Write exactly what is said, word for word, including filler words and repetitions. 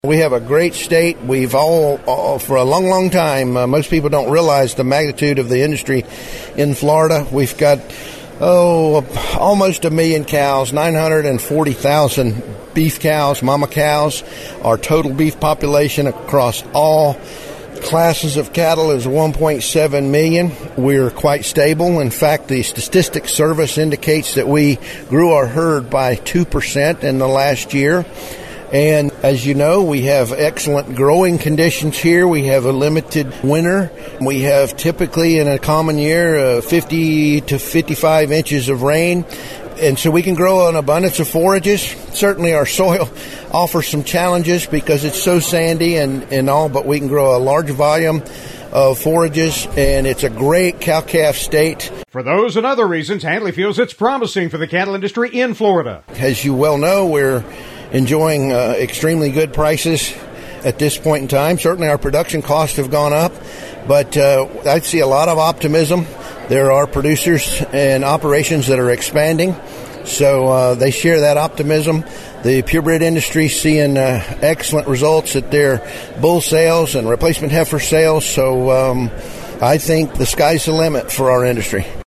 We have a great state. We've all, all for a long, long time, uh, most people don't realize the magnitude of the industry in Florida. We've got, oh, almost a million cows, nine hundred forty thousand beef cows, mama cows. Our total beef population across all classes of cattle is one point seven million. We're quite stable. In fact, the Statistics Service indicates that we grew our herd by two percent in the last year. And as you know, we have excellent growing conditions here. We have a limited winter. We have typically in a common year uh, fifty to fifty-five inches of rain. And so we can grow an abundance of forages. Certainly our soil offers some challenges because it's so sandy and, and all, but we can grow a large volume of forages, and it's a great cow-calf state. For those and other reasons, Handley feels it's promising for the cattle industry in Florida. As you well know, we're enjoying uh, extremely good prices at this point in time. Certainly our production costs have gone up, but uh, I see a lot of optimism. There are producers and operations that are expanding, so uh, they share that optimism. The purebred industry is seeing uh, excellent results at their bull sales and replacement heifer sales, so um, I think the sky's the limit for our industry.